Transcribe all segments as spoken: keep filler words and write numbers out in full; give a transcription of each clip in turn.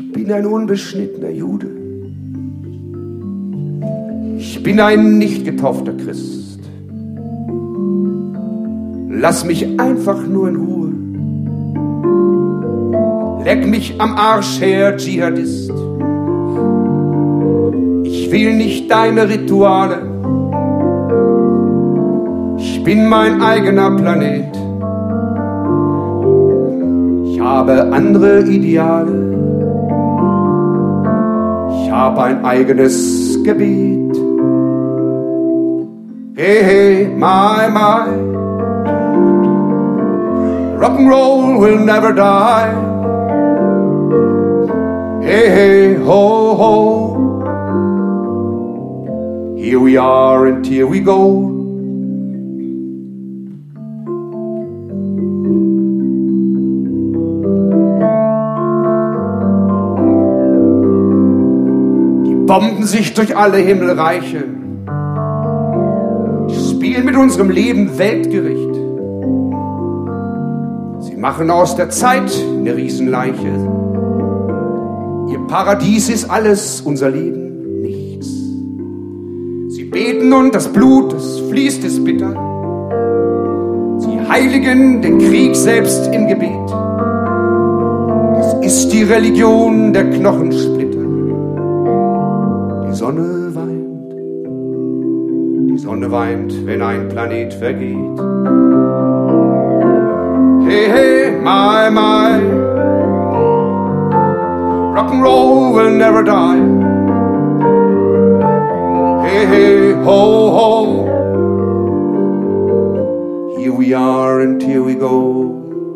Ich bin ein unbeschnittener Jude. Ich bin ein nicht getaufter Christ. Lass mich einfach nur in Ruhe. Leck mich am Arsch her, Dschihadist. Ich will nicht deine Rituale. Ich bin mein eigener Planet. Ich habe andere Ideale. Ich habe ein eigenes Gebet. Hey, hey, my, my. Rock'n'roll will never die. Hey, hey, ho, ho. Here we are and here we go. Die bomben sich durch alle Himmelreiche. Die spielen mit unserem Leben Weltgericht. Sie machen aus der Zeit eine Riesenleiche. Ihr Paradies ist alles, unser Leben nichts. Sie beten und das Blut, das fließt, ist bitter. Sie heiligen den Krieg selbst im Gebet. Das ist die Religion der Knochensplitter. Die Sonne weint, die Sonne weint, wenn ein Planet vergeht. Hey, hey, my, my. Rock'n'roll will never die. Hey, hey, ho, ho. Here we are and here we go.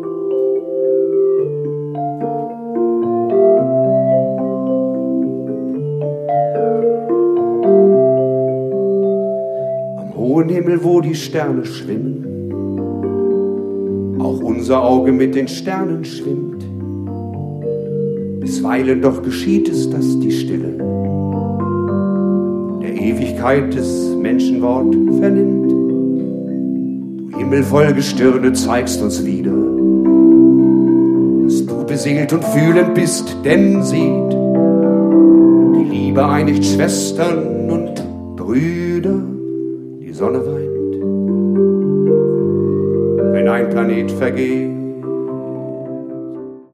Am hohen Himmel, wo die Sterne schwimmen, auch unser Auge mit den Sternen schwimmt. Bisweilen doch geschieht es, dass die Stille der Ewigkeit des Menschenwort vernimmt. Du himmelvoll Gestirne zeigst uns wieder, dass du beseelt und fühlend bist, denn seht, die Liebe einigt Schwestern und Brüder, die Sonne weint, wenn ein Planet vergeht.